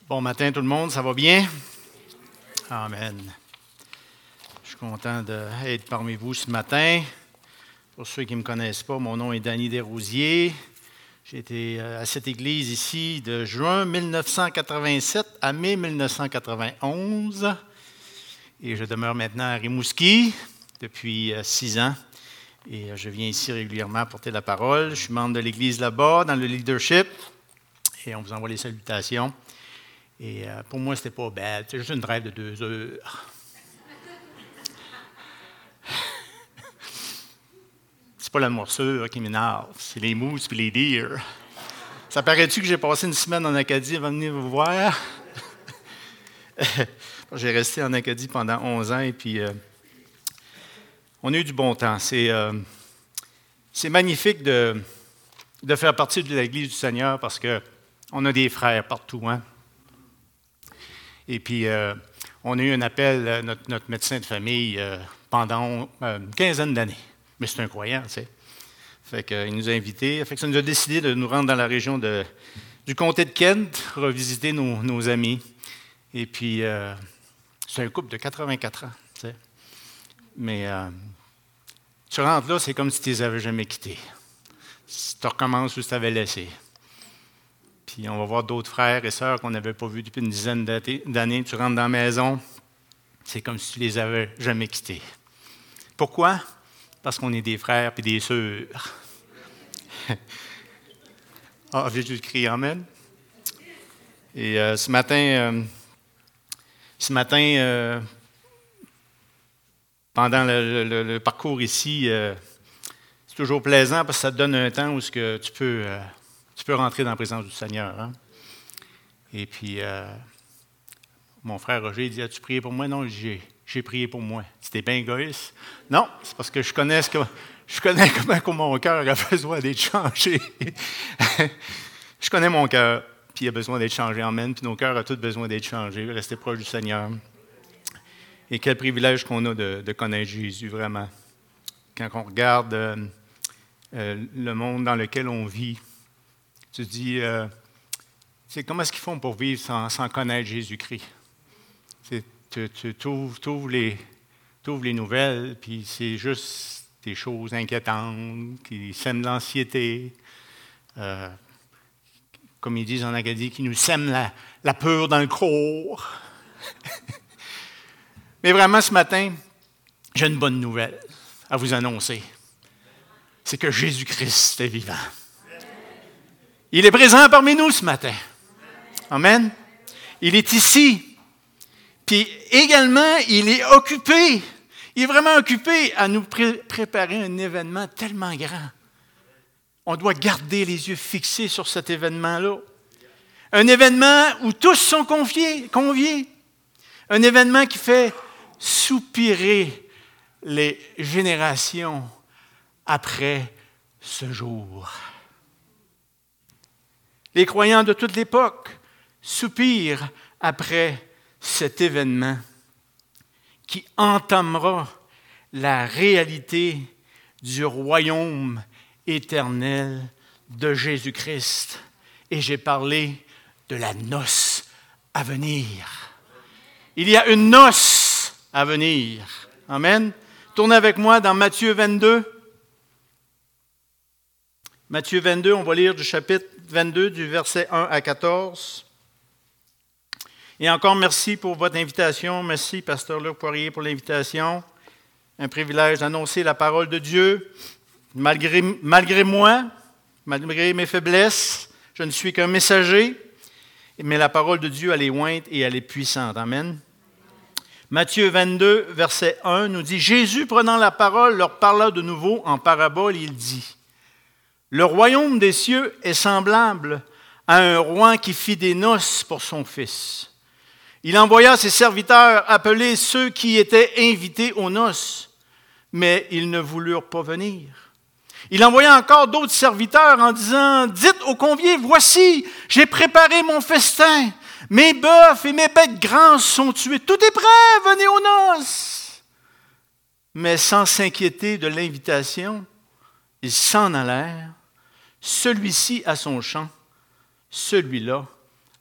Bon matin tout le monde, ça va bien? Amen. Je suis content d'être parmi vous ce matin. Pour ceux qui ne me connaissent pas, mon nom est Danny Desrosiers. J'ai été à cette église ici de juin 1987 à mai 1991. Et je demeure maintenant à Rimouski depuis 6 ans. Et je viens ici régulièrement porter la parole. Je suis membre de l'église là-bas, dans le leadership. Et on vous envoie les salutations. Et pour moi, c'était pas bad. C'est juste une drive de 2 heures. C'est pas la morsure qui m'énerve, c'est les mousses et les deers. Ça paraît-tu que j'ai passé une semaine en Acadie avant de venir vous voir? J'ai resté en Acadie pendant 11 ans et puis on a eu du bon temps. C'est magnifique de faire partie de l'Église du Seigneur parce qu'on a des frères partout, hein? Et puis, on a eu un appel, notre médecin de famille, pendant une quinzaine d'années. Mais c'est un croyant, tu sais. Fait qu'il nous a invités. Fait que ça nous a décidé de nous rendre dans la région du comté de Kent, revisiter nos amis. Et puis, c'est un couple de 84 ans, tu sais. Mais tu rentres là, c'est comme si tu les avais jamais quittés. Tu recommences où tu t'avais laissé. Puis on va voir d'autres frères et sœurs qu'on n'avait pas vus depuis une dizaine d'années. Tu rentres dans la maison, c'est comme si tu les avais jamais quittés. Pourquoi? Parce qu'on est des frères et des sœurs. Ah, Jésus-Christ, amen. Et ce matin, pendant le parcours ici, c'est toujours plaisant parce que ça te donne un temps où tu peux rentrer dans la présence du Seigneur. Hein? Et puis, mon frère Roger dit, as-tu prié pour moi? Non, j'ai prié pour moi. C'était bien égoïste. Non, c'est parce que je connais comment mon cœur a besoin d'être changé. Je connais mon cœur, puis il a besoin d'être changé. Amen. Puis nos cœurs ont tous besoin d'être changés. Rester proche du Seigneur. Et quel privilège qu'on a de connaître Jésus, vraiment. Quand on regarde le monde dans lequel on vit, tu te dis, comment est-ce qu'ils font pour vivre sans connaître Jésus-Christ? Tu ouvres les nouvelles, puis c'est juste des choses inquiétantes qui sèment l'anxiété. Comme ils disent en Acadie, qui nous sèment la peur dans le corps. Mais vraiment, ce matin, j'ai une bonne nouvelle à vous annoncer. C'est que Jésus-Christ est vivant. Il est présent parmi nous ce matin. Amen. Il est ici. Puis également, il est occupé. Il est vraiment occupé à nous préparer un événement tellement grand. On doit garder les yeux fixés sur cet événement-là. Un événement où tous sont conviés. Un événement qui fait soupirer les générations après ce jour. Les croyants de toute l'époque soupirent après cet événement qui entamera la réalité du royaume éternel de Jésus-Christ. Et j'ai parlé de la noce à venir. Il y a une noce à venir. Amen. Tournez avec moi dans Matthieu 22. Matthieu 22, on va lire du chapitre 22, du verset 1 à 14. Et encore merci pour votre invitation. Merci, Pasteur Luc Poirier, pour l'invitation. Un privilège d'annoncer la parole de Dieu. Malgré moi, malgré mes faiblesses, je ne suis qu'un messager, mais la parole de Dieu, elle est ointe et elle est puissante. Amen. Matthieu 22, verset 1, nous dit, « Jésus, prenant la parole, leur parla de nouveau en parabole, il dit, « Le royaume des cieux est semblable à un roi qui fit des noces pour son fils. Il envoya ses serviteurs appeler ceux qui étaient invités aux noces, mais ils ne voulurent pas venir. Il envoya encore d'autres serviteurs en disant, « Dites aux conviés, voici, j'ai préparé mon festin. Mes bœufs et mes bêtes grasses sont tués. Tout est prêt, venez aux noces. » Mais sans s'inquiéter de l'invitation, ils s'en allèrent, celui-ci à son champ, celui-là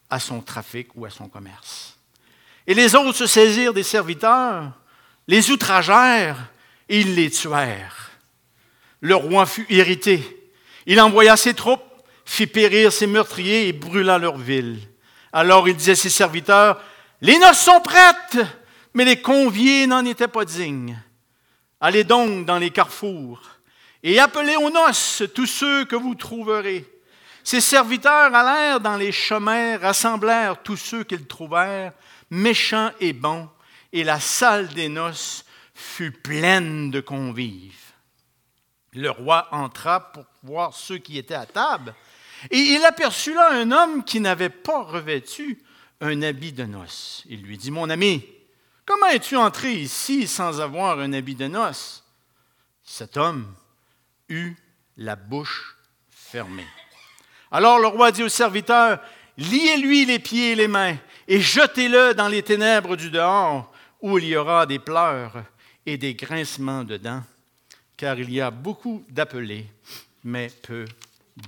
à son trafic ou à son commerce. Et les autres se saisirent des serviteurs, les outragèrent et ils les tuèrent. Le roi fut irrité. Il envoya ses troupes, fit périr ses meurtriers et brûla leur ville. Alors il disait à ses serviteurs, « Les noces sont prêtes, mais les conviés n'en étaient pas dignes. Allez donc dans les carrefours et appelez aux noces tous ceux que vous trouverez. » Ses serviteurs allèrent dans les chemins, rassemblèrent tous ceux qu'ils trouvèrent, méchants et bons, et la salle des noces fut pleine de convives. Le roi entra pour voir ceux qui étaient à table, et il aperçut là un homme qui n'avait pas revêtu un habit de noces. Il lui dit, « Mon ami, comment es-tu entré ici sans avoir un habit de noces? » Cet homme eut la bouche fermée. Alors le roi dit au serviteur, « Liez-lui les pieds et les mains, et jetez-le dans les ténèbres du dehors, où il y aura des pleurs et des grincements de dents, car il y a beaucoup d'appelés, mais peu d'élus. »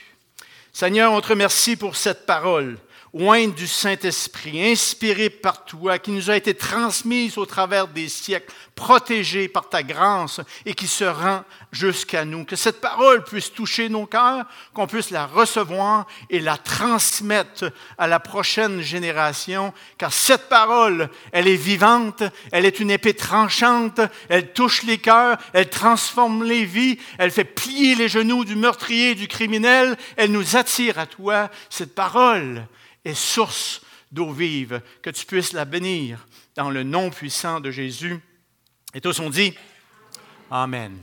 Seigneur, on te remercie pour cette parole, ointe du Saint-Esprit, inspirée par toi, qui nous a été transmise au travers des siècles, protégée par ta grâce et qui se rend jusqu'à nous. Que cette parole puisse toucher nos cœurs, qu'on puisse la recevoir et la transmettre à la prochaine génération, car cette parole, elle est vivante, elle est une épée tranchante, elle touche les cœurs, elle transforme les vies, elle fait plier les genoux du meurtrier et du criminel, elle nous attire à toi. Cette parole est source d'eau vive, que tu puisses la bénir dans le nom puissant de Jésus. Et tous on dit Amen.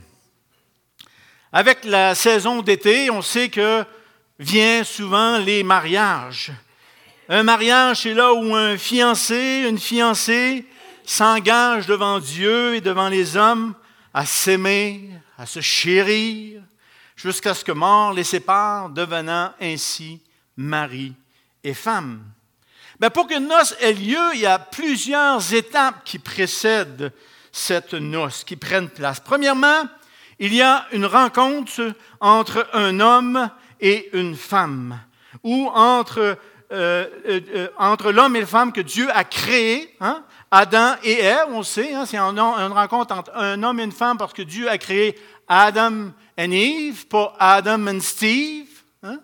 Avec la saison d'été, on sait que viennent souvent les mariages. Un mariage, c'est là où un fiancé, une fiancée s'engage devant Dieu et devant les hommes à s'aimer, à se chérir, jusqu'à ce que mort les sépare, devenant ainsi mari et femme. Mais pour qu'une noce ait lieu, il y a plusieurs étapes qui précèdent cette noce, qui prennent place. Premièrement, il y a une rencontre entre un homme et une femme, ou entre l'homme et la femme que Dieu a créé, hein? Adam et Ève, on sait, hein? C'est une rencontre entre un homme et une femme parce que Dieu a créé Adam et Eve, pas Adam et Steve. Hein?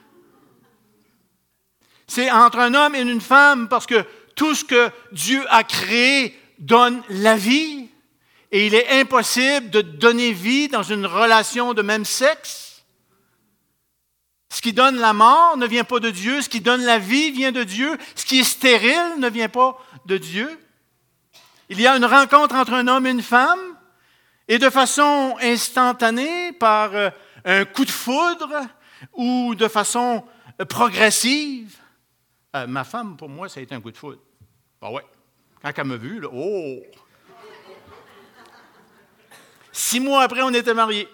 C'est entre un homme et une femme parce que tout ce que Dieu a créé donne la vie et il est impossible de donner vie dans une relation de même sexe. Ce qui donne la mort ne vient pas de Dieu, ce qui donne la vie vient de Dieu, ce qui est stérile ne vient pas de Dieu. Il y a une rencontre entre un homme et une femme et de façon instantanée, par un coup de foudre ou de façon progressive. Ma femme, pour moi, ça a été un coup de foudre. Ben ouais. Quand elle m'a vu, là, oh! 6 mois après, on était mariés.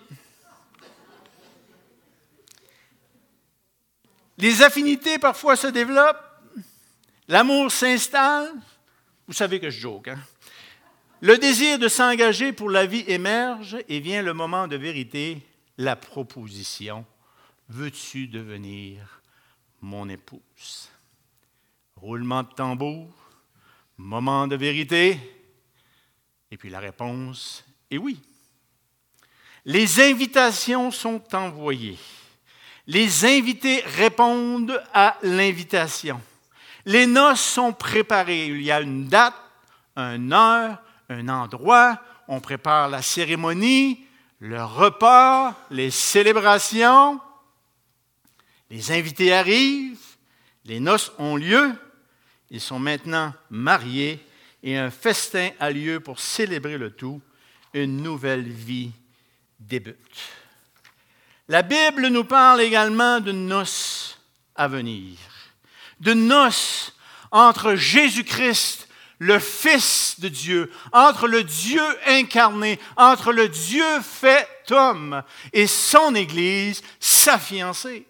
Les affinités, parfois, se développent. L'amour s'installe. Vous savez que je joke, hein? Le désir de s'engager pour la vie émerge et vient le moment de vérité, la proposition. Veux-tu devenir mon épouse? Roulement de tambour, moment de vérité, et puis la réponse est oui. Les invitations sont envoyées. Les invités répondent à l'invitation. Les noces sont préparées. Il y a une date, une heure, un endroit. On prépare la cérémonie, le repas, les célébrations. Les invités arrivent. Les noces ont lieu. Ils sont maintenant mariés et un festin a lieu pour célébrer le tout. Une nouvelle vie débute. La Bible nous parle également d'une noce à venir, d'une noce entre Jésus-Christ, le Fils de Dieu, entre le Dieu incarné, entre le Dieu fait homme et son Église, sa fiancée.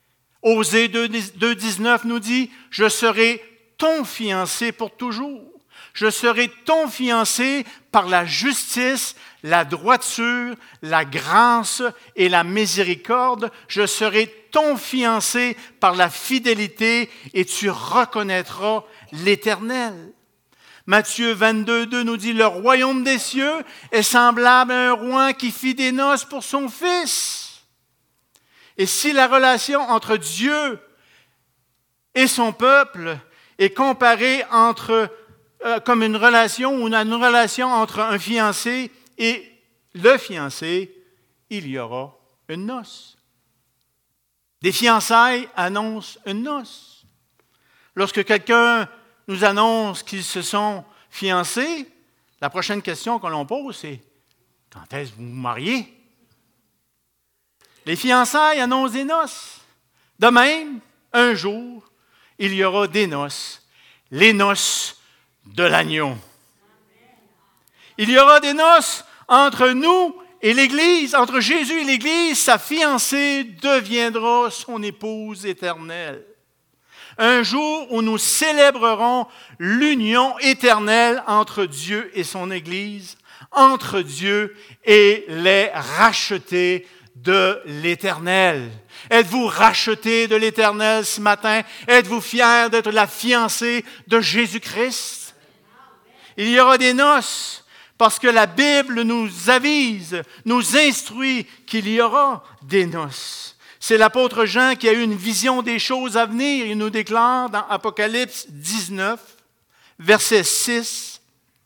Osée 2,19 nous dit « Je serai ton fiancé pour toujours. Je serai ton fiancé par la justice, la droiture, la grâce et la miséricorde. Je serai ton fiancé par la fidélité et tu reconnaîtras l'Éternel. Matthieu 22, 2 nous dit, le royaume des cieux est semblable à un roi qui fit des noces pour son fils. Et si la relation entre Dieu et son peuple est comparée comme une relation entre un fiancé et le fiancé, il y aura une noce. Des fiançailles annoncent une noce. Lorsque quelqu'un nous annonce qu'ils se sont fiancés, la prochaine question que l'on pose, c'est « Quand est-ce que vous vous mariez? » Les fiançailles annoncent des noces. De même, un jour, il y aura des noces, les noces de l'agneau. Il y aura des noces entre nous et l'Église, entre Jésus et l'Église. Sa fiancée deviendra son épouse éternelle. Un jour où nous célébrerons l'union éternelle entre Dieu et son Église, entre Dieu et les rachetés de l'Éternel. Êtes-vous rachetés de l'Éternel ce matin? Êtes-vous fiers d'être la fiancée de Jésus-Christ? Il y aura des noces parce que la Bible nous avise, nous instruit qu'il y aura des noces. C'est l'apôtre Jean qui a eu une vision des choses à venir. Il nous déclare dans Apocalypse 19, verset 6,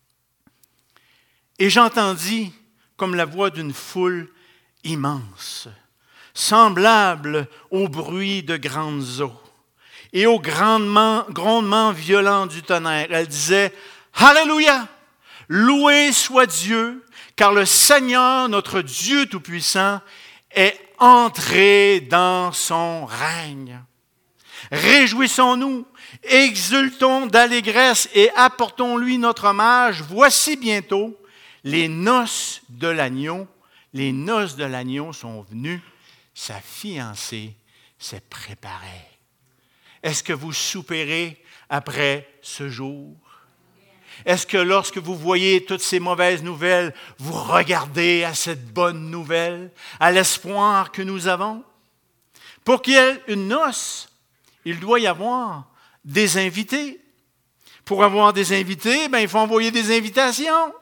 « Et j'entendis comme la voix d'une foule immense, semblable au bruit de grandes eaux et au grondement violent du tonnerre. Elle disait, « Alléluia! Loué soit Dieu, car le Seigneur, notre Dieu Tout-Puissant, est entré dans son règne. Réjouissons-nous, exultons d'allégresse et apportons-lui notre hommage. Voici bientôt les noces de l'agneau. Les noces de l'agneau sont venues. Sa fiancée s'est préparée. » Est-ce que vous soupirez après ce jour? Est-ce que lorsque vous voyez toutes ces mauvaises nouvelles, vous regardez à cette bonne nouvelle, à l'espoir que nous avons? Pour qu'il y ait une noce, il doit y avoir des invités. Pour avoir des invités, il faut envoyer des invitations.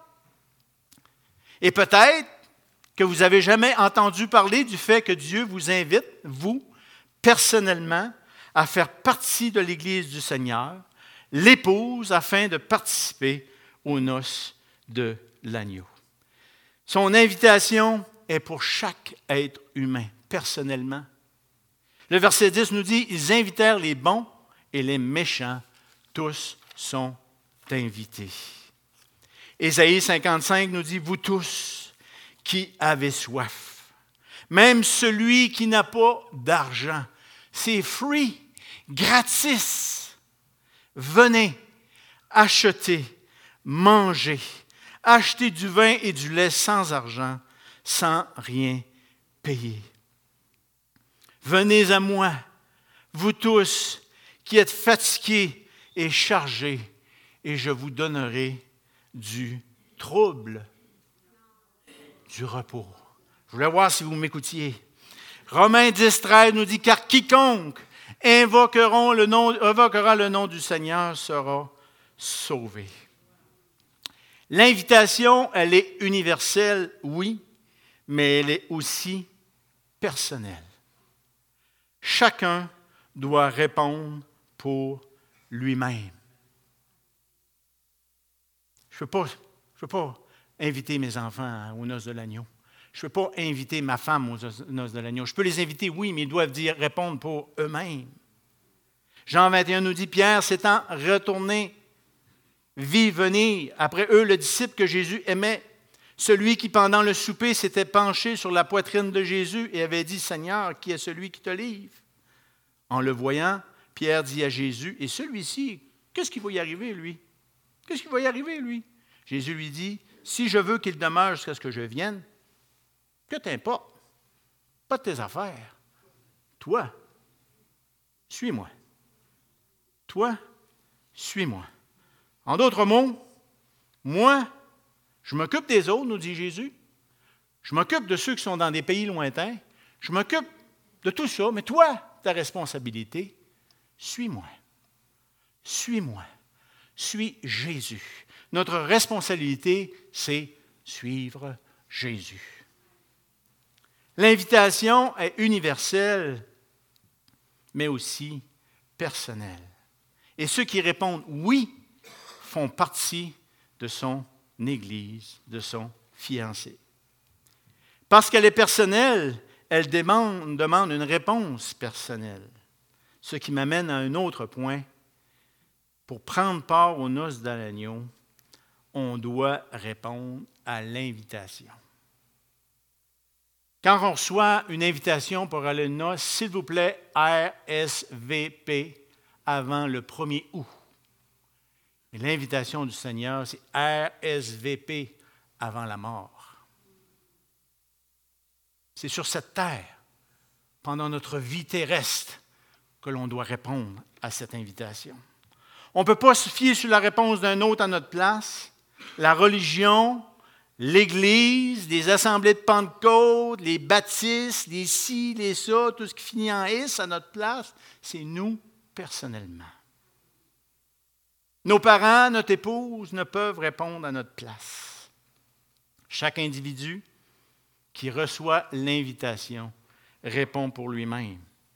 Et peut-être que vous n'avez jamais entendu parler du fait que Dieu vous invite, vous, personnellement, à faire partie de l'Église du Seigneur, l'épouse, afin de participer aux noces de l'agneau. Son invitation est pour chaque être humain, personnellement. Le verset 10 nous dit, « Ils invitèrent les bons et les méchants, tous sont invités. » Ésaïe 55 nous dit, « Vous tous qui avez soif, même celui qui n'a pas d'argent, c'est free, gratis. Venez, achetez, mangez, achetez du vin et du lait sans argent, sans rien payer. Venez à moi, vous tous qui êtes fatigués et chargés, et je vous donnerai du trouble, du repos. » Je voulais voir si vous m'écoutiez. Romains 10, 13 nous dit, « Car quiconque invoquera le nom du Seigneur sera sauvé. » L'invitation, elle est universelle, oui, mais elle est aussi personnelle. Chacun doit répondre pour lui-même. Je ne peux pas inviter mes enfants aux noces de l'agneau. Je ne peux pas inviter ma femme aux noces de l'agneau. Je peux les inviter, oui, mais ils doivent répondre pour eux-mêmes. Jean 21 nous dit, Pierre s'étant retourné, vit venir après eux le disciple que Jésus aimait, celui qui pendant le souper s'était penché sur la poitrine de Jésus et avait dit, Seigneur, qui est celui qui te livre? En le voyant, Pierre dit à Jésus, et celui-ci, qu'est-ce qui va y arriver, lui? Qu'est-ce qui va y arriver, lui? Jésus lui dit, si je veux qu'il demeure jusqu'à ce que je vienne, que t'importe? Pas de tes affaires. Toi, suis-moi. Toi, suis-moi. En d'autres mots, moi, je m'occupe des autres, nous dit Jésus. Je m'occupe de ceux qui sont dans des pays lointains. Je m'occupe de tout ça. Mais toi, ta responsabilité, suis-moi. Suis-moi. Suis Jésus. Notre responsabilité, c'est suivre Jésus. L'invitation est universelle, mais aussi personnelle. Et ceux qui répondent oui font partie de son Église, de son fiancé. Parce qu'elle est personnelle, elle demande une réponse personnelle. Ce qui m'amène à un autre point. Pour prendre part aux noces de l'agneau, on doit répondre à l'invitation. Quand on reçoit une invitation pour aller aux noces, s'il vous plaît, RSVP avant le 1er août. Et l'invitation du Seigneur, c'est RSVP avant la mort. C'est sur cette terre, pendant notre vie terrestre, que l'on doit répondre à cette invitation. On ne peut pas se fier sur la réponse d'un autre à notre place. La religion, l'Église, les assemblées de Pentecôte, les baptistes, les ci, les ça, tout ce qui finit en « is » à notre place, c'est nous personnellement. Nos parents, notre épouse ne peuvent répondre à notre place. Chaque individu qui reçoit l'invitation répond pour lui-même.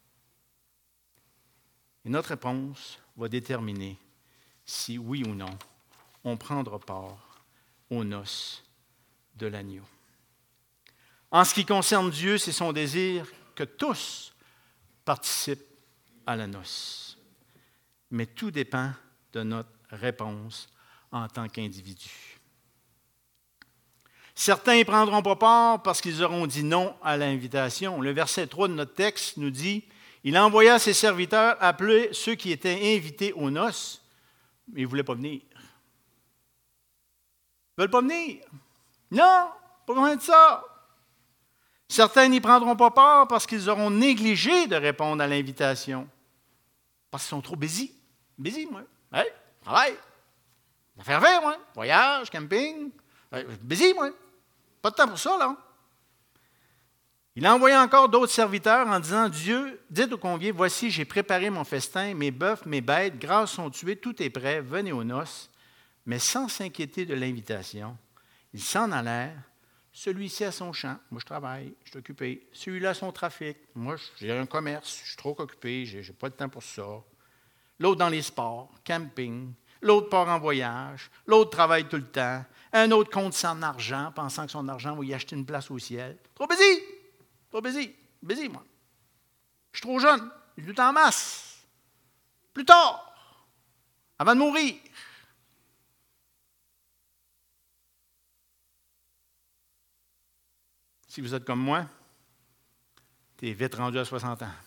Et notre réponse va déterminer si, oui ou non, on prendra part aux noces de l'agneau. En ce qui concerne Dieu, c'est son désir que tous participent à la noce. Mais tout dépend de notre réponse en tant qu'individu. Certains n'y prendront pas part parce qu'ils auront dit non à l'invitation. Le verset 3 de notre texte nous dit « Il envoya ses serviteurs appeler ceux qui étaient invités aux noces, mais ils ne voulaient pas venir. » Ils ne veulent pas venir. Non, pas besoin de ça. Certains n'y prendront pas part parce qu'ils auront négligé de répondre à l'invitation. Parce qu'ils sont trop busy. Busy, moi. Hey, travail. Affaire faire, moi. Voyage, camping. Busy, moi. Pas de temps pour ça, là. Il a envoyé encore d'autres serviteurs en disant « Dieu, dites aux conviés, voici, j'ai préparé mon festin, mes bœufs, mes bêtes, grâces sont tuées, tout est prêt, venez aux noces. » Mais sans s'inquiéter de l'invitation, ils s'en allèrent. Celui-ci a son champ. Moi, je travaille, je suis occupé. Celui-là a son trafic. Moi, j'ai un commerce, je suis trop occupé, je n'ai pas de temps pour ça. L'autre dans les sports, camping. L'autre part en voyage. L'autre travaille tout le temps. Un autre compte son argent, pensant que son argent va y acheter une place au ciel. Trop busy! Trop busy. Busy, moi. Je suis trop jeune. Je lutte en masse. Plus tard. Avant de mourir. Si vous êtes comme moi, tu es vite rendu à 60 ans.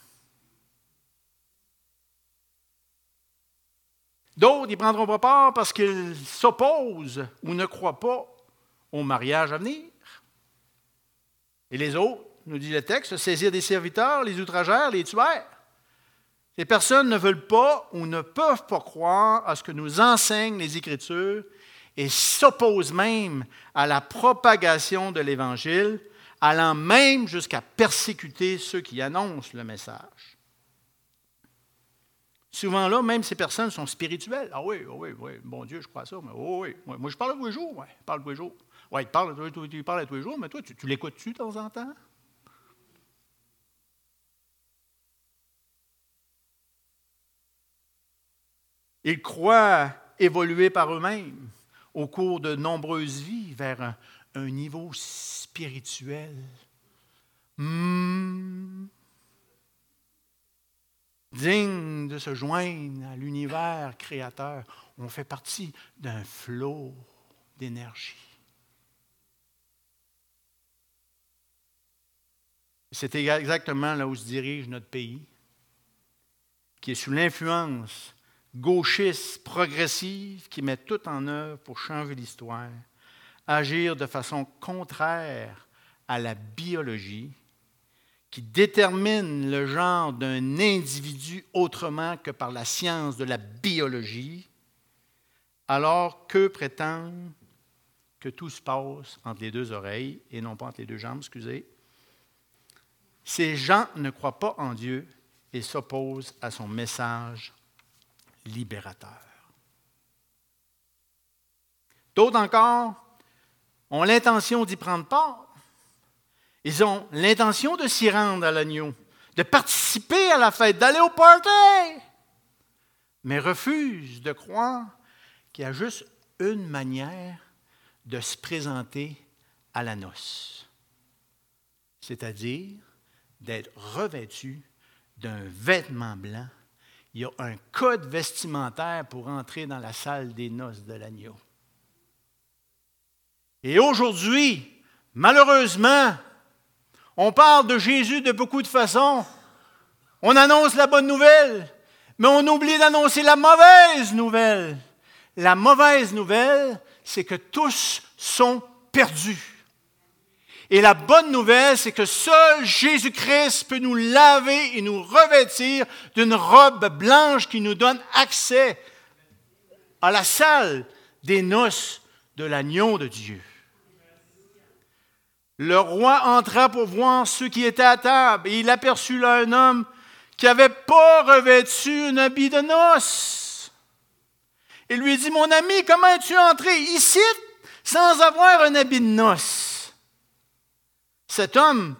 D'autres n'y prendront pas part parce qu'ils s'opposent ou ne croient pas au mariage à venir. Et les autres, nous dit le texte, se saisirent des serviteurs, les outragèrent, les tuèrent. Ces personnes ne veulent pas ou ne peuvent pas croire à ce que nous enseignent les Écritures et s'opposent même à la propagation de l'Évangile, allant même jusqu'à persécuter ceux qui annoncent le message. Souvent là, même ces personnes sont spirituelles. Ah oui, bon Dieu, je crois ça, mais oui. Moi je parle tous les jours, oui, je parle tous les jours. Oui, tu parles tous les jours, mais toi, tu l'écoutes-tu de temps en temps? Ils croient évoluer par eux-mêmes au cours de nombreuses vies vers un niveau spirituel. Digne de se joindre à l'univers créateur. On fait partie d'un flot d'énergie. C'est exactement là où se dirige notre pays, qui est sous l'influence gauchiste, progressive, qui met tout en œuvre pour changer l'histoire, agir de façon contraire à la biologie, qui détermine le genre d'un individu autrement que par la science de la biologie, alors qu'eux prétendent que tout se passe entre les deux oreilles et non pas entre les deux jambes, excusez. Ces gens ne croient pas en Dieu et s'opposent à son message libérateur. D'autres encore ont l'intention d'y prendre part. Ils ont l'intention de s'y rendre à l'agneau, de participer à la fête, d'aller au party, mais refusent de croire qu'il y a juste une manière de se présenter à la noce, c'est-à-dire d'être revêtu d'un vêtement blanc. Il y a un code vestimentaire pour entrer dans la salle des noces de l'agneau. Et aujourd'hui, malheureusement, on parle de Jésus de beaucoup de façons. On annonce la bonne nouvelle, mais on oublie d'annoncer la mauvaise nouvelle. La mauvaise nouvelle, c'est que tous sont perdus. Et la bonne nouvelle, c'est que seul Jésus-Christ peut nous laver et nous revêtir d'une robe blanche qui nous donne accès à la salle des noces de l'agneau de Dieu. Le roi entra pour voir ceux qui étaient à table, et il aperçut là un homme qui n'avait pas revêtu un habit de noces. Il lui dit, « Mon ami, comment es-tu entré ici sans avoir un habit de noces? » Cet homme,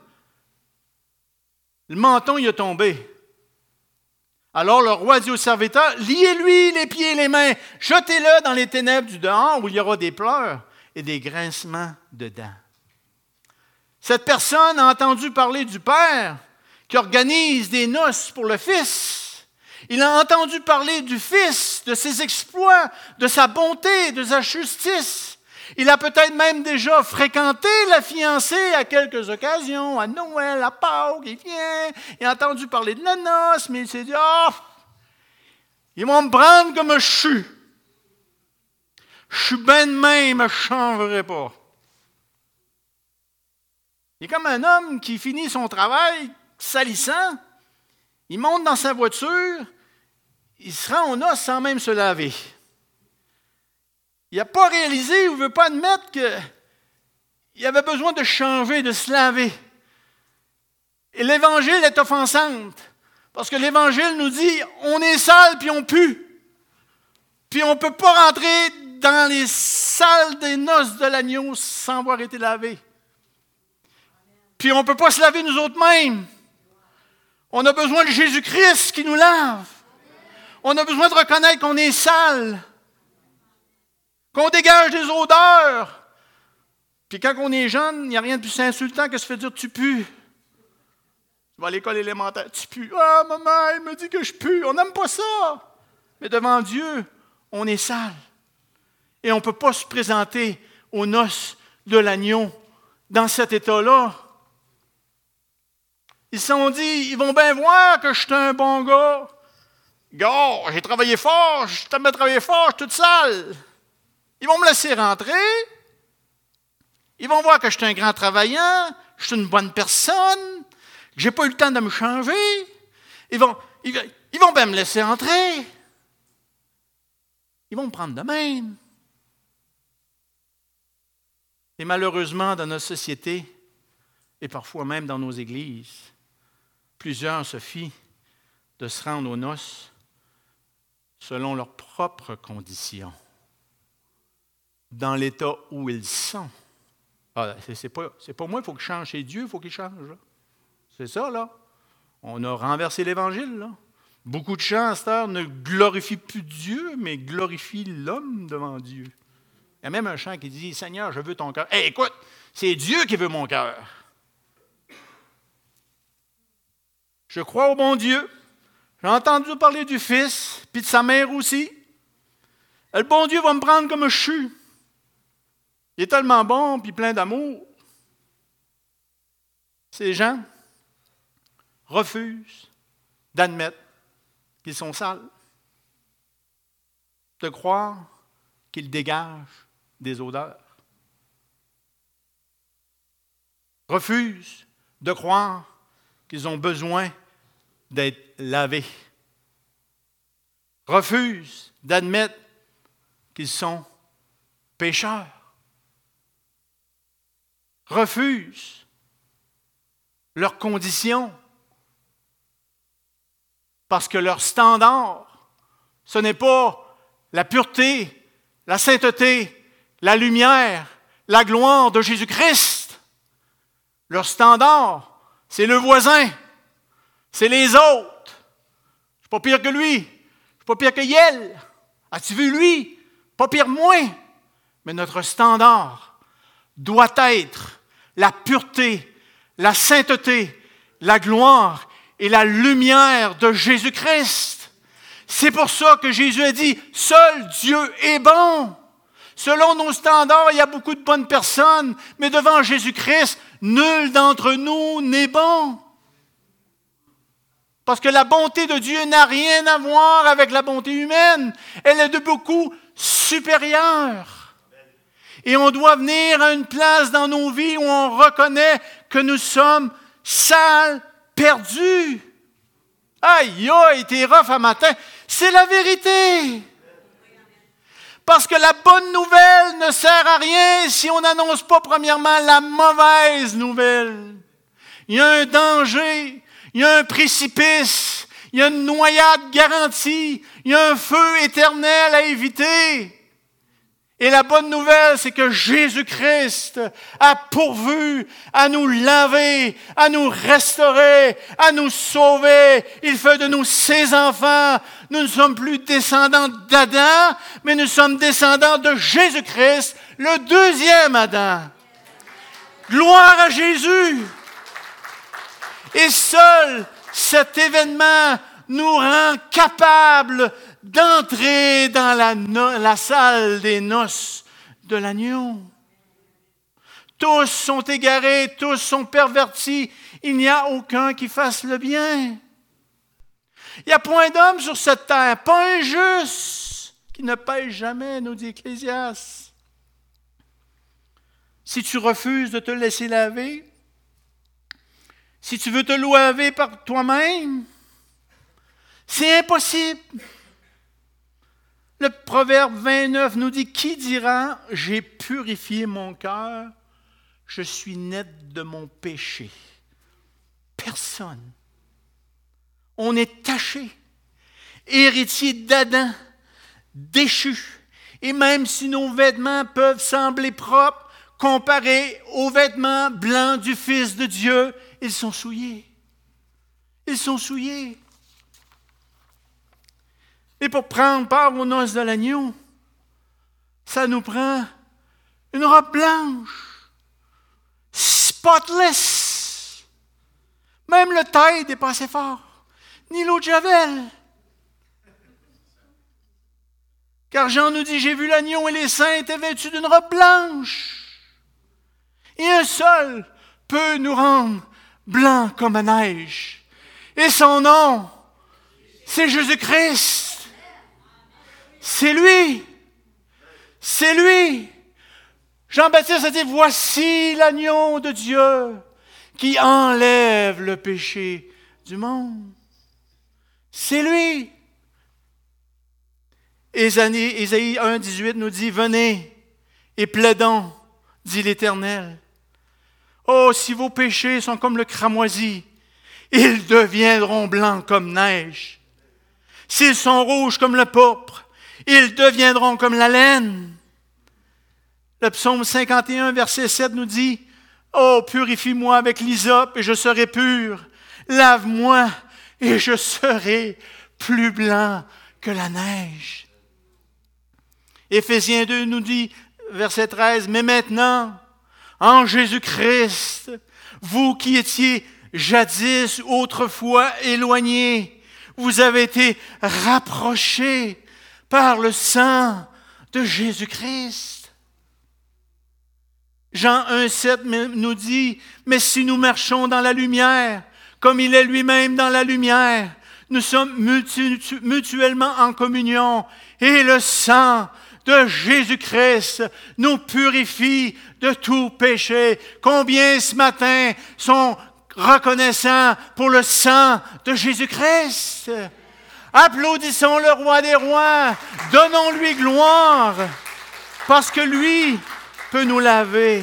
le menton y est tombé. Alors le roi dit au serviteur, « Liez-lui les pieds et les mains, jetez-le dans les ténèbres du dehors où il y aura des pleurs et des grincements de dents. » Cette personne a entendu parler du Père qui organise des noces pour le Fils. Il a entendu parler du Fils, de ses exploits, de sa bonté, de sa justice. Il a peut-être même déjà fréquenté la fiancée à quelques occasions, à Noël, à Pâques, il vient, il a entendu parler de la noce, mais il s'est dit, « Ah, ils vont me prendre comme je suis. Je suis ben de même, je ne changerai pas. » Il est comme un homme qui finit son travail salissant, il monte dans sa voiture, il se rend aux noces sans même se laver. Il n'a pas réalisé ou ne veut pas admettre qu'il avait besoin de changer, de se laver. Et l'Évangile est offensante, parce que l'Évangile nous dit, on est sale puis on pue. Puis on ne peut pas rentrer dans les salles des noces de l'agneau sans avoir été lavé. Puis on ne peut pas se laver nous autres mêmes. On a besoin de Jésus-Christ qui nous lave. On a besoin de reconnaître qu'on est sale, qu'on dégage des odeurs. Puis quand on est jeune, il n'y a rien de plus insultant que se faire dire « tu pues ». Tu vas à l'école élémentaire, « tu pues ». « Ah, maman, elle me dit que je pue ». On n'aime pas ça. Mais devant Dieu, on est sale. Et on ne peut pas se présenter aux noces de l'agneau dans cet état-là. Ils se sont dit, ils vont bien voir que je suis un bon gars. Gars, j'ai travaillé fort, je t'aime travailler fort, je suis toute sale. Ils vont me laisser rentrer. Ils vont voir que je suis un grand travaillant, je suis une bonne personne, que je n'ai pas eu le temps de me changer. Ils vont bien me laisser entrer. Ils vont me prendre de même. Et malheureusement, dans notre société, et parfois même dans nos églises, plusieurs se fient de se rendre aux noces selon leurs propres conditions, dans l'état où ils sont. Ah, c'est pas moi, il faut qu'il change, c'est Dieu, il faut qu'il change. Là. C'est ça, là. On a renversé l'Évangile, là. Beaucoup de chants à cette heure ne glorifient plus Dieu, mais glorifient l'homme devant Dieu. Il y a même un chant qui dit « Seigneur, je veux ton cœur. » Hey, écoute, c'est Dieu qui veut mon cœur. Je crois au bon Dieu. J'ai entendu parler du Fils, puis de sa mère aussi. Le bon Dieu va me prendre comme je suis. Il est tellement bon, puis plein d'amour. Ces gens refusent d'admettre qu'ils sont sales, de croire qu'ils dégagent des odeurs. Refusent de croire qu'ils ont besoin d'être lavés. Refusent d'admettre qu'ils sont pécheurs. Refusent leurs conditions parce que leur standard, ce n'est pas la pureté, la sainteté, la lumière, la gloire de Jésus-Christ. Leur standard, c'est le voisin, c'est les autres. Je suis pas pire que lui, je suis pas pire que Yel. As-tu vu lui? Pas pire moi. Mais notre standard doit être la pureté, la sainteté, la gloire et la lumière de Jésus-Christ. C'est pour ça que Jésus a dit, seul Dieu est bon. Selon nos standards, il y a beaucoup de bonnes personnes, mais devant Jésus-Christ, nul d'entre nous n'est bon. Parce que la bonté de Dieu n'a rien à voir avec la bonté humaine. Elle est de beaucoup supérieure. Et on doit venir à une place dans nos vies où on reconnaît que nous sommes sales, perdus. Aïe, aïe, t'es rough à matin. C'est la vérité. Parce que la bonne nouvelle ne sert à rien si on n'annonce pas premièrement la mauvaise nouvelle. Il y a un danger, il y a un précipice, il y a une noyade garantie, il y a un feu éternel à éviter. Et la bonne nouvelle, c'est que Jésus-Christ a pourvu à nous laver, à nous restaurer, à nous sauver. Il fait de nous ses enfants. Nous ne sommes plus descendants d'Adam, mais nous sommes descendants de Jésus-Christ, le deuxième Adam. Gloire à Jésus! Et seul cet événement nous rend capables d'entrer dans la salle des noces de l'agneau. Tous sont égarés, tous sont pervertis. Il n'y a aucun qui fasse le bien. Il n'y a point d'homme sur cette terre, pas un juste, qui ne pêche jamais, nous dit Ecclésiaste. Si tu refuses de te laisser laver, si tu veux te laver par toi-même, c'est impossible. Le Proverbe 29 nous dit, « Qui dira, j'ai purifié mon cœur, je suis net de mon péché. » Personne. On est taché, héritier d'Adam, déchu. Et même si nos vêtements peuvent sembler propres, comparés aux vêtements blancs du Fils de Dieu, ils sont souillés. Ils sont souillés. Et pour prendre part aux noces de l'agneau, ça nous prend une robe blanche, spotless. Même le Tide n'est pas assez fort, ni l'eau de Javel. Car Jean nous dit, j'ai vu l'agneau et les saints étaient vêtus d'une robe blanche. Et un seul peut nous rendre blancs comme la neige. Et son nom, c'est Jésus-Christ. C'est lui. C'est lui. Jean-Baptiste a dit, voici l'agneau de Dieu qui enlève le péché du monde. C'est lui. Ésaïe 1, 18 nous dit, venez et plaidons, dit l'Éternel. Oh, si vos péchés sont comme le cramoisi, ils deviendront blancs comme neige. S'ils sont rouges comme le pourpre, ils deviendront comme la laine. Le psaume 51, verset 7 nous dit, « Oh, purifie-moi avec l'hysope et je serai pur. Lave-moi et je serai plus blanc que la neige. » Éphésiens 2 nous dit, verset 13, « Mais maintenant, en Jésus-Christ, vous qui étiez jadis, autrefois éloignés, vous avez été rapprochés par le sang de Jésus-Christ. » Jean 1, 7 nous dit, « Mais si nous marchons dans la lumière, comme il est lui-même dans la lumière, nous sommes mutuellement en communion, et le sang de Jésus-Christ nous purifie de tout péché. » Combien ce matin sont reconnaissants pour le sang de Jésus-Christ? Applaudissons le roi des rois. Donnons-lui gloire. Parce que lui peut nous laver.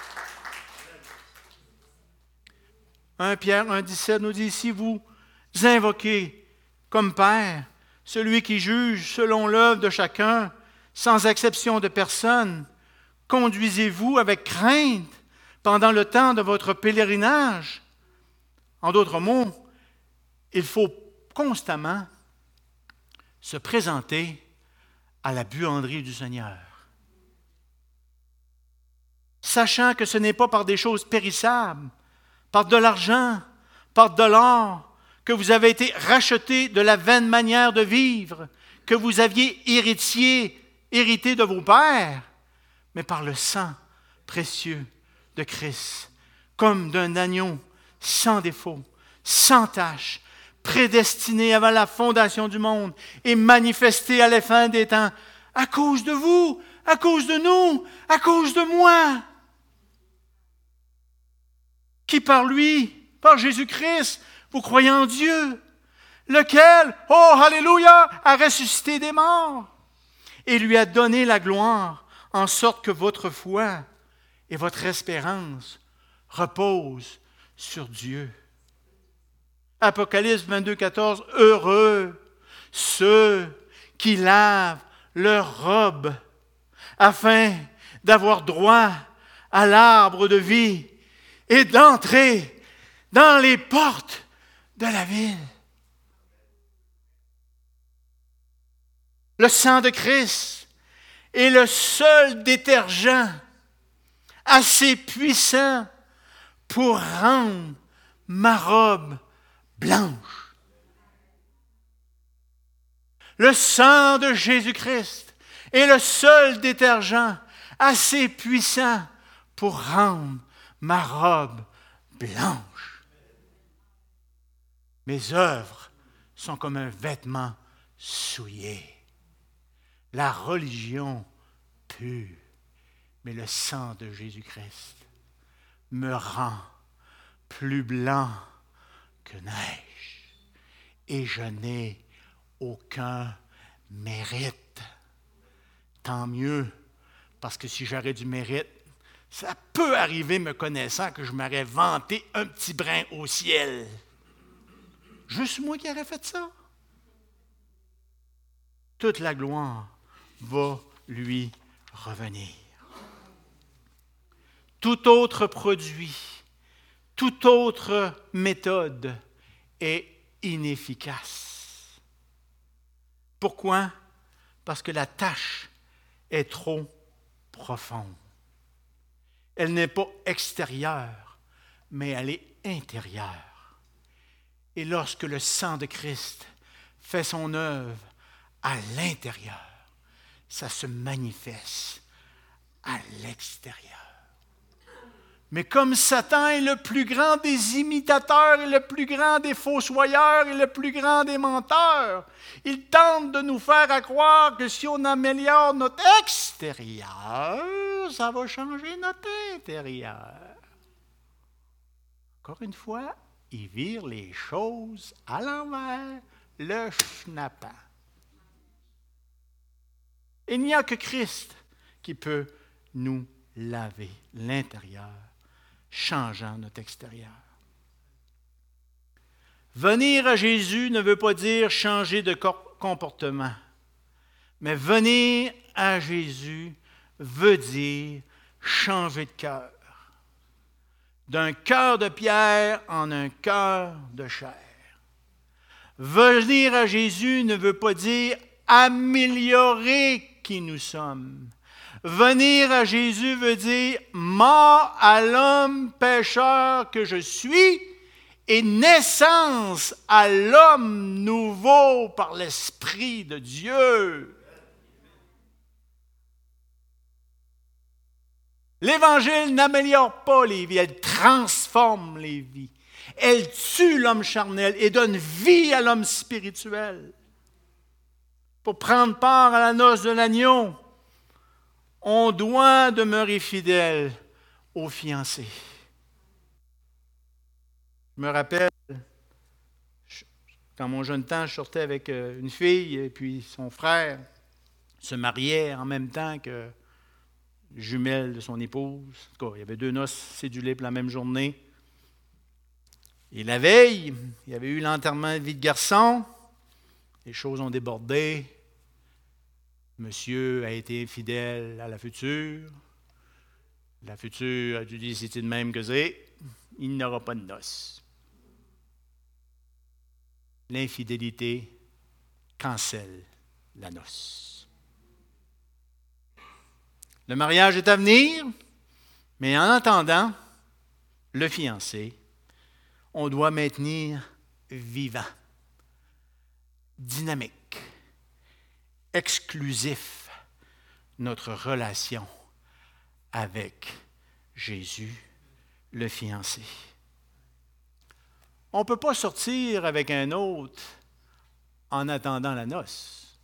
1 Pierre 1,17 nous dit, si vous invoquez comme Père celui qui juge selon l'œuvre de chacun, sans exception de personne, conduisez-vous avec crainte pendant le temps de votre pèlerinage. En d'autres mots, il faut constamment se présenter à la buanderie du Seigneur. Sachant que ce n'est pas par des choses périssables, par de l'argent, par de l'or, que vous avez été rachetés de la vaine manière de vivre, que vous aviez hérité de vos pères, mais par le sang précieux de Christ, comme d'un agneau sans défaut, sans tache, prédestiné avant la fondation du monde et manifesté à la fin des temps, à cause de vous, à cause de nous, à cause de moi, qui par lui, par Jésus-Christ, vous croyez en Dieu, lequel, oh, alléluia, a ressuscité des morts et lui a donné la gloire, en sorte que votre foi et votre espérance reposent sur Dieu. Apocalypse 22, 14, heureux ceux qui lavent leurs robes afin d'avoir droit à l'arbre de vie et d'entrer dans les portes de la ville. Le sang de Christ est le seul détergent assez puissant pour rendre ma robe blanche. Le sang de Jésus-Christ est le seul détergent assez puissant pour rendre ma robe blanche. Mes œuvres sont comme un vêtement souillé. La religion pue, mais le sang de Jésus-Christ me rend plus blanc que neige et je n'ai aucun mérite. Tant mieux, parce que si j'aurais du mérite, ça peut arriver, me connaissant, que je m'aurais vanté un petit brin au ciel. Juste moi qui aurais fait ça. Toute la gloire va lui revenir. Tout autre produit, toute autre méthode est inefficace. Pourquoi? Parce que la tâche est trop profonde. Elle n'est pas extérieure, mais elle est intérieure. Et lorsque le sang de Christ fait son œuvre à l'intérieur, ça se manifeste à l'extérieur. Mais comme Satan est le plus grand des imitateurs et le plus grand des fossoyeurs et le plus grand des menteurs, il tente de nous faire croire que si on améliore notre extérieur, ça va changer notre intérieur. Encore une fois, il vire les choses à l'envers, le schnappant. Il n'y a que Christ qui peut nous laver l'intérieur, changeant notre extérieur. Venir à Jésus ne veut pas dire changer de comportement, mais venir à Jésus veut dire changer de cœur. D'un cœur de pierre en un cœur de chair. Venir à Jésus ne veut pas dire améliorer qui nous sommes. Venir à Jésus veut dire mort à l'homme pécheur que je suis et naissance à l'homme nouveau par l'Esprit de Dieu. L'Évangile n'améliore pas les vies, elle transforme les vies. Elle tue l'homme charnel et donne vie à l'homme spirituel. Pour prendre part à la noce de l'agneau, on doit demeurer fidèle aux fiancés. Je me rappelle, Quand mon jeune temps, je sortais avec une fille et puis son frère se mariait en même temps que jumelle de son épouse. En tout cas, il y avait 2 noces cédulées pour la même journée. Et la veille, il y avait eu l'enterrement de vie de garçon. Les choses ont débordé. Monsieur a été fidèle à la future. La future a dû dire c'était de même que c'est. Il n'aura pas de noces. L'infidélité cancelle la noce. Le mariage est à venir, mais en attendant, le fiancé, on doit maintenir vivant, dynamique, exclusif notre relation avec Jésus, le fiancé. On ne peut pas sortir avec un autre en attendant la noce.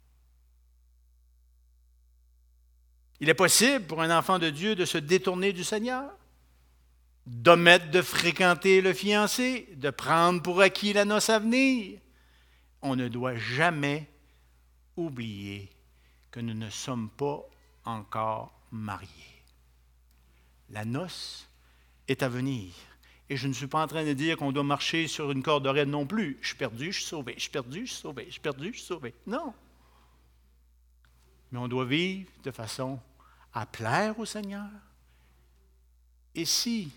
Il est possible pour un enfant de Dieu de se détourner du Seigneur, d'omettre de fréquenter le fiancé, de prendre pour acquis la noce à venir. On ne doit jamais oublier que nous ne sommes pas encore mariés. La noce est à venir. Et je ne suis pas en train de dire qu'on doit marcher sur une corde raide non plus. Je suis perdu, je suis sauvé. Je suis perdu, je suis sauvé. Je suis perdu, je suis sauvé. Non. Mais on doit vivre de façon à plaire au Seigneur. Et si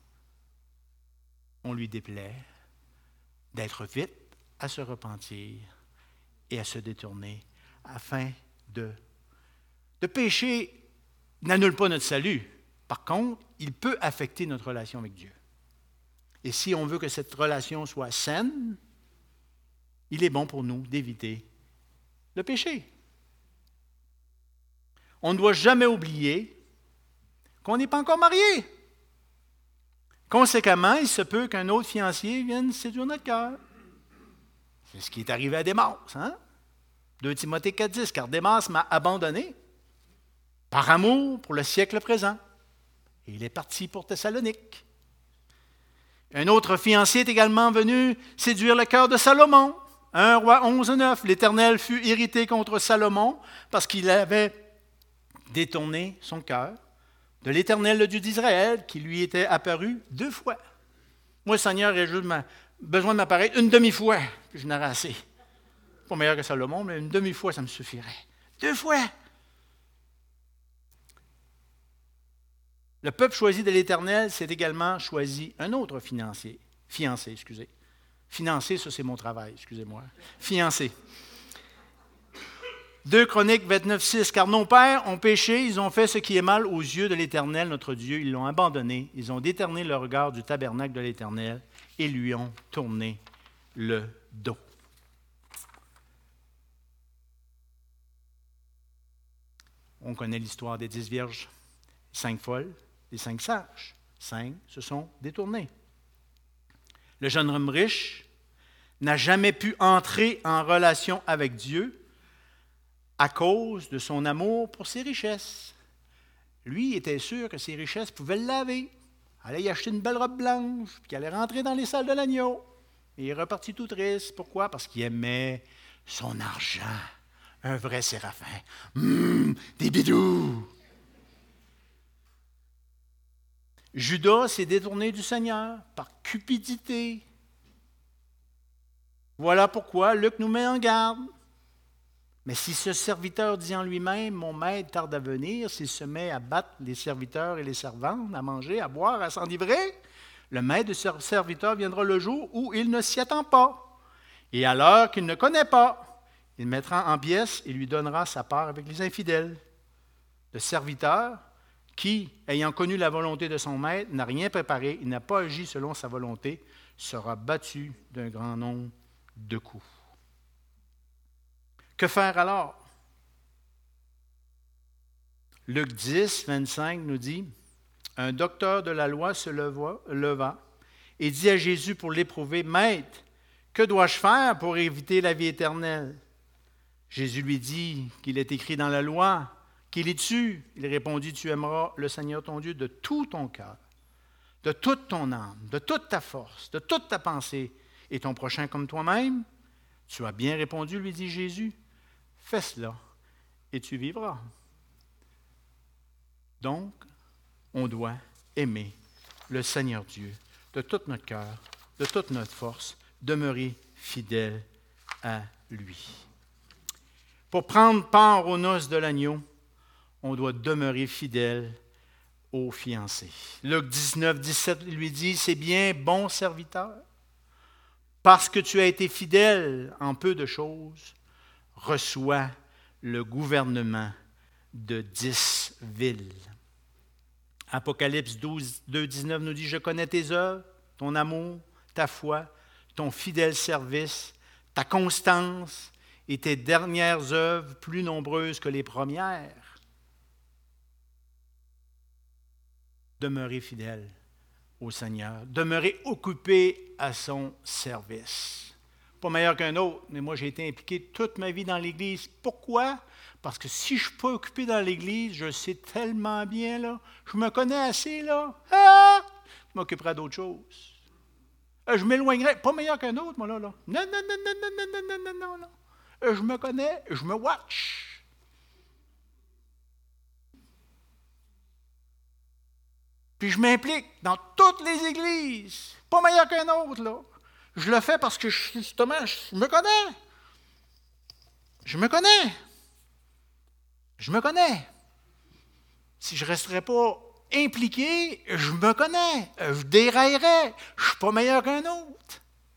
on lui déplaît, d'être vite à se repentir et à se détourner afin de pécher n'annule pas notre salut. Par contre, il peut affecter notre relation avec Dieu. Et si on veut que cette relation soit saine, il est bon pour nous d'éviter le péché. On ne doit jamais oublier qu'on n'est pas encore marié. Conséquemment, il se peut qu'un autre fiancé vienne séduire notre cœur. C'est ce qui est arrivé à Démas. 2 Timothée 4,10, car Démas m'a abandonné par amour pour le siècle présent. Et il est parti pour Thessalonique. Un autre fiancé est également venu séduire le cœur de Salomon. 1 Roi 11,9. L'Éternel fut irrité contre Salomon parce qu'il avait détourné son cœur de l'Éternel, le Dieu d'Israël, qui lui était apparu 2 fois. Moi, le Seigneur, j'ai juste besoin de m'apparaître une demi-fois, puis je n'aurais assez. Pas meilleur que Salomon, mais une demi-fois, ça me suffirait. 2 fois! Le peuple choisi de l'Éternel s'est également choisi un autre fiancé. Fiancé, ça, c'est mon travail, excusez-moi. Fiancé. 2 Chroniques 29,6. Car nos pères ont péché, ils ont fait ce qui est mal aux yeux de l'Éternel, notre Dieu. Ils l'ont abandonné, ils ont détourné le regard du tabernacle de l'Éternel et lui ont tourné le dos. On connaît l'histoire des 10 vierges, 5 folles, les 5 sages. 5 se sont détournés. Le jeune homme riche n'a jamais pu entrer en relation avec Dieu à cause de son amour pour ses richesses. Lui était sûr que ses richesses pouvaient le laver. Il allait y acheter une belle robe blanche, puis il allait rentrer dans les salles de l'agneau. Et il est reparti tout triste. Pourquoi? Parce qu'il aimait son argent. Un vrai séraphin. Des bidous! Judas s'est détourné du Seigneur par cupidité. Voilà pourquoi Luc nous met en garde. Mais si ce serviteur dit en lui-même, mon maître tarde à venir, s'il se met à battre les serviteurs et les servantes, à manger, à boire, à s'enivrer, le maître de ce serviteur viendra le jour où il ne s'y attend pas. Et à l'heure qu'il ne connaît pas, il mettra en pièces et lui donnera sa part avec les infidèles. Le serviteur qui, ayant connu la volonté de son maître, n'a rien préparé, il n'a pas agi selon sa volonté, sera battu d'un grand nombre de coups. Que faire alors? Luc 10, 25 nous dit, un docteur de la loi se leva et dit à Jésus pour l'éprouver, Maître, que dois-je faire pour éviter la vie éternelle? Jésus lui dit qu'il est écrit dans la loi, qu'il est tu? Il répondit, tu aimeras le Seigneur ton Dieu de tout ton cœur, de toute ton âme, de toute ta force, de toute ta pensée et ton prochain comme toi-même? Tu as bien répondu, lui dit Jésus. Fais cela et tu vivras. Donc, on doit aimer le Seigneur Dieu de tout notre cœur, de toute notre force, demeurer fidèle à lui. Pour prendre part aux noces de l'agneau, on doit demeurer fidèle aux fiancés. Luc 19, 17 lui dit, « C'est bien, bon serviteur, parce que tu as été fidèle en peu de choses, reçois le gouvernement de 10 villes. » Apocalypse 12, 2, 19 nous dit, « Je connais tes œuvres, ton amour, ta foi, ton fidèle service, ta constance et tes dernières œuvres plus nombreuses que les premières. » Demeurez fidèle au Seigneur, demeurez occupé à son service. Pas meilleur qu'un autre, mais moi j'ai été impliqué toute ma vie dans l'Église. Pourquoi? Parce que si je ne suis pas occupé dans l'Église, je sais tellement bien, là, je me connais assez, là, je m'occuperai d'autre chose. Je m'éloignerai, pas meilleur qu'un autre, moi, là. Non, non, non, non, non, non, non, non, non, non. Je me connais, je me watch. Puis je m'implique dans toutes les églises, pas meilleur qu'un autre, là. Je le fais parce que, justement, je me connais. Je me connais. Je me connais. Si je ne resterais pas impliqué, je me connais. Je déraillerais. Je ne suis pas meilleur qu'un autre.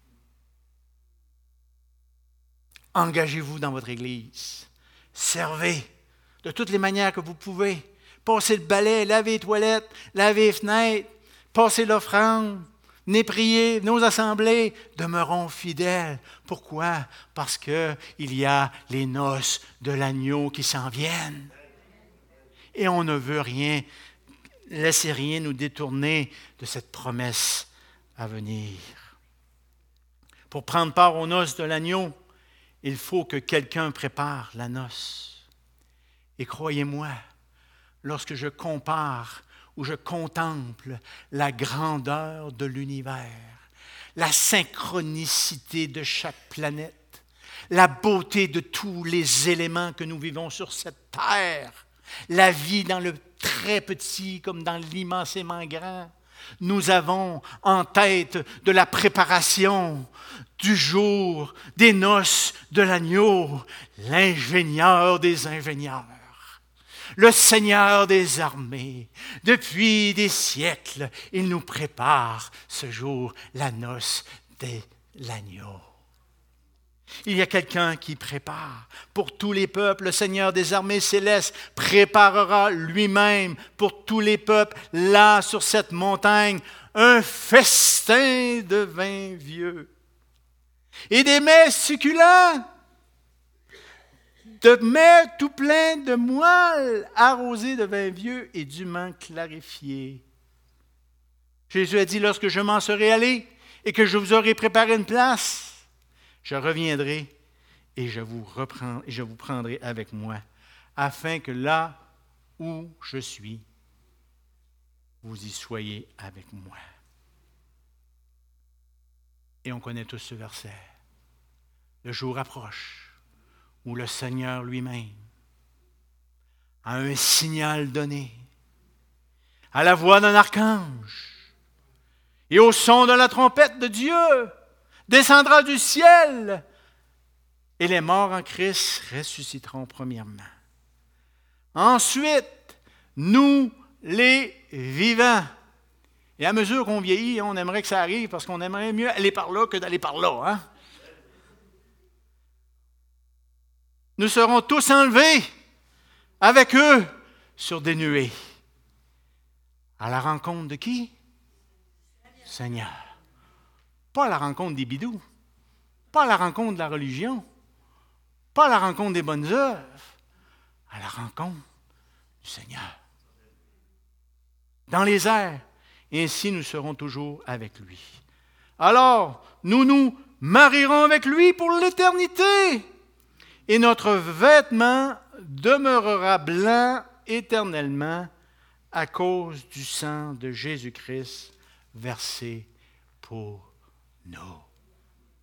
Engagez-vous dans votre Église. Servez de toutes les manières que vous pouvez. Passez le balai, lavez les toilettes, lavez les fenêtres, passez l'offrande, venez prier, venez aux assemblées, demeurons fidèles. Pourquoi? Parce qu'il y a les noces de l'agneau qui s'en viennent. Et on ne veut rien, laissez rien nous détourner de cette promesse à venir. Pour prendre part aux noces de l'agneau, il faut que quelqu'un prépare la noce. Et croyez-moi, lorsque je compare ou je contemple la grandeur de l'univers, la synchronicité de chaque planète, la beauté de tous les éléments que nous vivons sur cette terre, la vie dans le très petit comme dans l'immensément grand, nous avons en tête de la préparation du jour des noces de l'agneau, l'ingénieur des ingénieurs. Le Seigneur des armées, depuis des siècles, il nous prépare ce jour, la noce de l'agneau. Il y a quelqu'un qui prépare pour tous les peuples. Le Seigneur des armées célestes préparera lui-même pour tous les peuples, là, sur cette montagne, un festin de vin vieux et des mets succulents, de mets tout pleins de moelle arrosés de vin vieux et dûment clarifié. Jésus a dit, lorsque je m'en serai allé et que je vous aurai préparé une place, je reviendrai et je vous prendrai avec moi, afin que là où je suis, vous y soyez avec moi. Et on connaît tous ce verset. Le jour approche où le Seigneur lui-même a un signal donné, à la voix d'un archange et au son de la trompette de Dieu, descendra du ciel et les morts en Christ ressusciteront premièrement. Ensuite, nous les vivants. Et à mesure qu'on vieillit, on aimerait que ça arrive parce qu'on aimerait mieux aller par là que d'aller par là. Hein? Nous serons tous enlevés avec eux sur des nuées. À la rencontre de qui? Seigneur. Pas à la rencontre des bidous, pas à la rencontre de la religion, pas à la rencontre des bonnes œuvres, à la rencontre du Seigneur. Dans les airs, ainsi nous serons toujours avec lui. Alors, nous nous marierons avec lui pour l'éternité, et notre vêtement demeurera blanc éternellement à cause du sang de Jésus-Christ versé pour nous.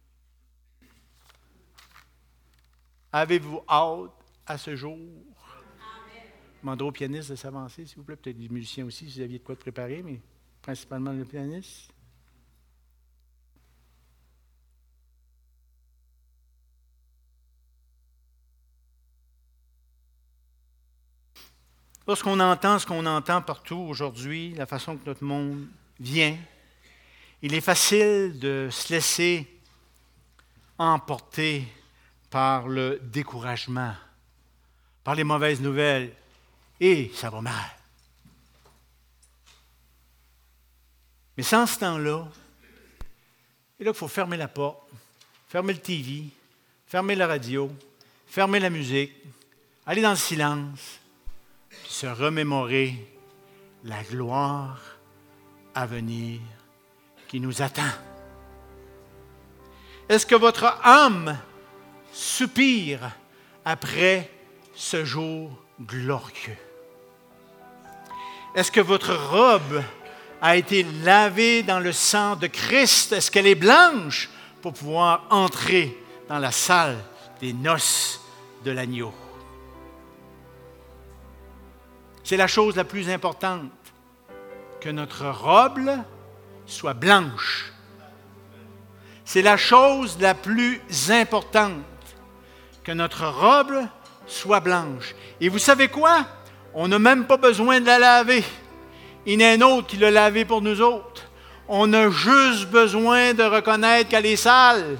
Avez-vous hâte à ce jour? Je demanderai au pianiste de s'avancer, s'il vous plaît. Peut-être les musiciens aussi, si vous aviez de quoi de préparer, mais principalement le pianiste. Lorsqu'on entend ce qu'on entend partout aujourd'hui, la façon que notre monde vient, il est facile de se laisser emporter par le découragement, par les mauvaises nouvelles, et ça va mal. Mais sans ce temps-là, il faut fermer la porte, fermer le TV, fermer la radio, fermer la musique, aller dans le silence, puis se remémorer la gloire à venir qui nous attend. Est-ce que votre âme soupire après ce jour glorieux? Est-ce que votre robe a été lavée dans le sang de Christ? Est-ce qu'elle est blanche pour pouvoir entrer dans la salle des noces de l'agneau? C'est la chose la plus importante, que notre robe soit blanche. C'est la chose la plus importante, que notre robe soit blanche. Et vous savez quoi? On n'a même pas besoin de la laver. Il y en a un autre qui l'a lavée pour nous autres. On a juste besoin de reconnaître qu'elle est sale.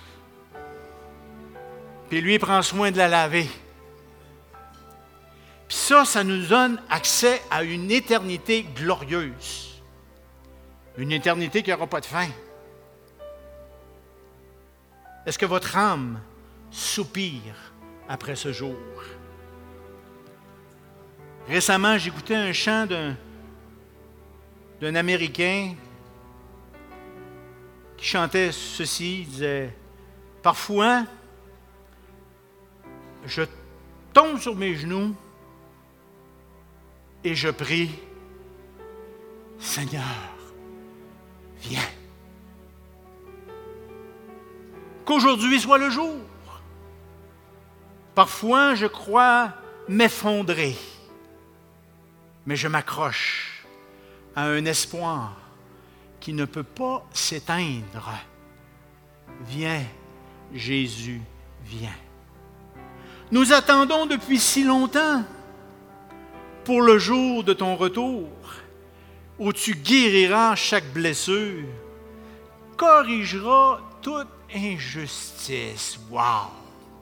Puis lui, il prend soin de la laver. Puis ça nous donne accès à une éternité glorieuse. Une éternité qui n'aura pas de fin. Est-ce que votre âme soupire après ce jour? Récemment, j'écoutais un chant d'un Américain qui chantait ceci, il disait « Parfois, je tombe sur mes genoux et je prie, Seigneur, viens. Qu'aujourd'hui soit le jour. Parfois, je crois m'effondrer, mais je m'accroche à un espoir qui ne peut pas s'éteindre. Viens, Jésus, viens. Nous attendons depuis si longtemps pour le jour de ton retour, où tu guériras chaque blessure, corrigeras toute injustice. Wow!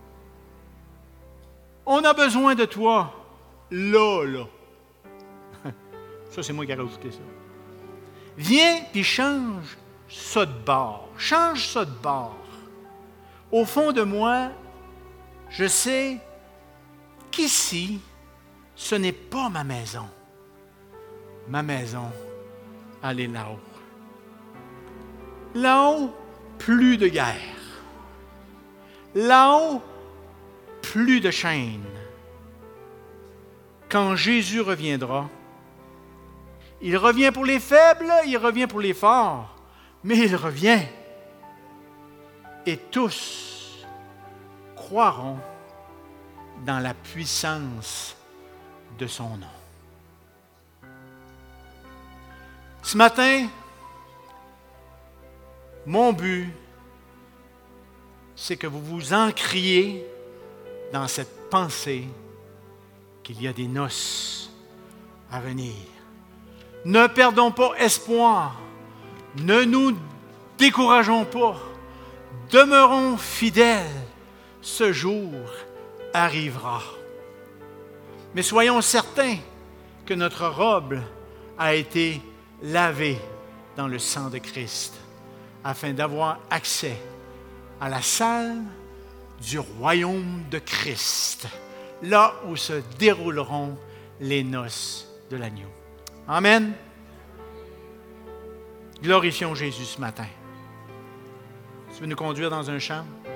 On a besoin de toi, là. Ça, c'est moi qui ai rajouté ça. Viens puis change ça de bord. Change ça de bord. Au fond de moi, je sais qu'ici, ce n'est pas ma maison. Ma maison, elle est là-haut. Là-haut, plus de guerre. Là-haut, plus de chaînes. Quand Jésus reviendra, il revient pour les faibles, il revient pour les forts, mais il revient. Et tous croiront dans la puissance de son nom. Ce matin, mon but, c'est que vous vous ancriez dans cette pensée qu'il y a des noces à venir. Ne perdons pas espoir, ne nous décourageons pas, demeurons fidèles, ce jour arrivera. Mais soyons certains que notre robe a été lavée dans le sang de Christ, afin d'avoir accès à la salle du royaume de Christ, là où se dérouleront les noces de l'agneau. Amen. Glorifions Jésus ce matin. Tu veux nous conduire dans un chant?